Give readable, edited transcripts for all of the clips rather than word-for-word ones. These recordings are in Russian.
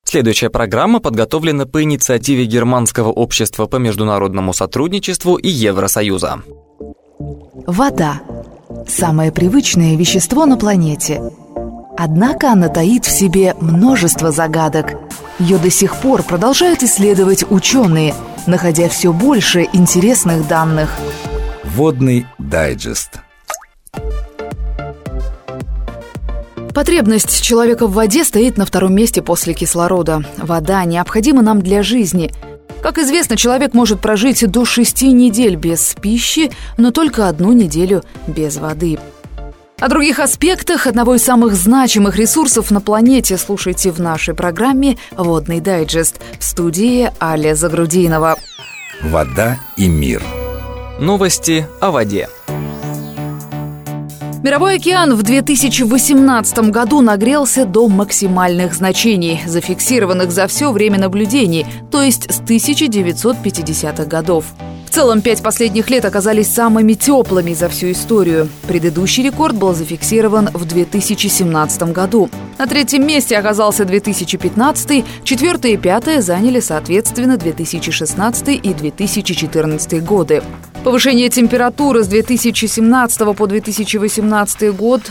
Следующая программа подготовлена по инициативе Германского общества по международному сотрудничеству и Евросоюза. Вода – самое привычное вещество на планете. Однако она таит в себе множество загадок. Ее до сих пор продолжают исследовать ученые, находя все больше интересных данных. Водный дайджест. Потребность человека в воде стоит на втором месте после кислорода. Вода необходима нам для жизни. Как известно, человек может прожить до 6 недель без пищи, но только 1 неделю без воды. О других аспектах одного из самых значимых ресурсов на планете слушайте в нашей программе «Водный дайджест» в студии Аля Загрудинова. Вода и мир. Новости о воде. Мировой океан в 2018 году нагрелся до максимальных значений, зафиксированных за все время наблюдений, то есть с 1950-х годов. В целом, 5 последних лет оказались самыми теплыми за всю историю. Предыдущий рекорд был зафиксирован в 2017 году. На 3-м месте оказался 2015, 4 и 5 заняли, соответственно, 2016 и 2014 годы. Повышение температуры с 2017 по 2018 год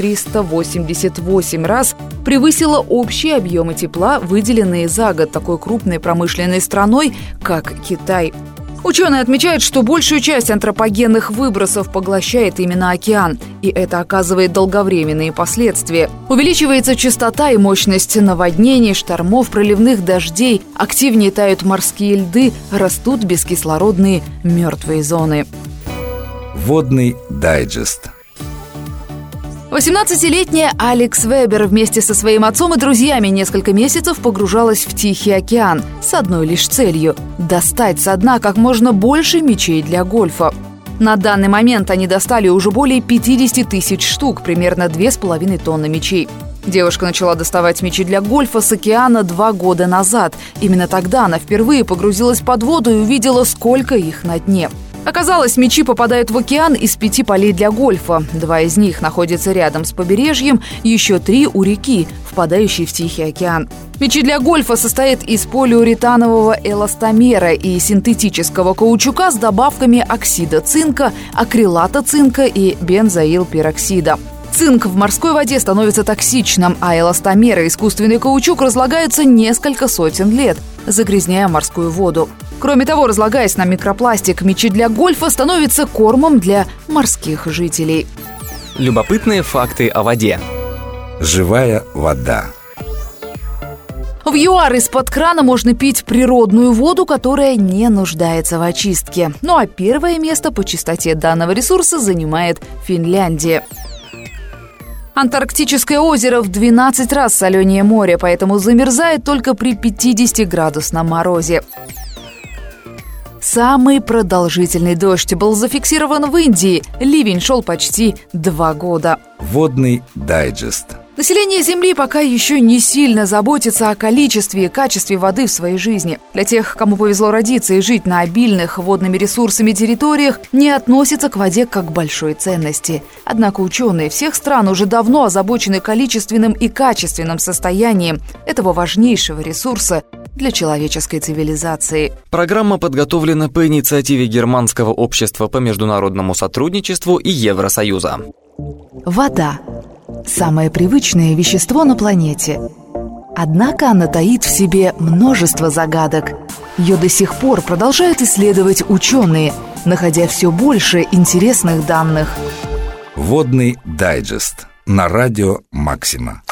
388 раз превысило общие объемы тепла, выделенные за год такой крупной промышленной страной, как Китай. Ученые отмечают, что большую часть антропогенных выбросов поглощает именно океан, и это оказывает долговременные последствия. Увеличивается частота и мощность наводнений, штормов, проливных дождей, активнее тают морские льды, растут бескислородные мертвые зоны. Водный дайджест. 18-летняя Алекс Вебер вместе со своим отцом и друзьями несколько месяцев погружалась в Тихий океан с одной лишь целью – достать со дна как можно больше мячей для гольфа. На данный момент они достали уже более 50 тысяч штук, примерно 2,5 тонны мячей. Девушка начала доставать мячи для гольфа с океана 2 года назад. Именно тогда она впервые погрузилась под воду и увидела, сколько их на дне. Оказалось, мячи попадают в океан из 5 полей для гольфа. 2 из них находятся рядом с побережьем, еще 3 у реки, впадающей в Тихий океан. Мячи для гольфа состоят из полиуретанового эластомера и синтетического каучука с добавками оксида цинка, акрилата цинка и бензоилпероксида. Цинк в морской воде становится токсичным, а эластомер и искусственный каучук разлагаются несколько сотен лет, загрязняя морскую воду. Кроме того, разлагаясь на микропластик, мячи для гольфа становятся кормом для морских жителей. Любопытные факты о воде. Живая вода. В ЮАР из-под крана можно пить природную воду, которая не нуждается в очистке. Ну а первое место по чистоте данного ресурса занимает Финляндия. Антарктическое озеро в 12 раз соленее моря, поэтому замерзает только при 50-градусном морозе. Самый продолжительный дождь был зафиксирован в Индии. Ливень шел почти 2 года. Водный дайджест. Население Земли пока еще не сильно заботится о количестве и качестве воды в своей жизни. Для тех, кому повезло родиться и жить на обильных водными ресурсами территориях, не относится к воде как к большой ценности. Однако ученые всех стран уже давно озабочены количественным и качественным состоянием этого важнейшего ресурса для человеческой цивилизации. Программа подготовлена по инициативе Германского общества по международному сотрудничеству и Евросоюза. Вода – самое привычное вещество на планете. Однако она таит в себе множество загадок. Ее до сих пор продолжают исследовать ученые, находя все больше интересных данных. Водный дайджест на радио «Максима».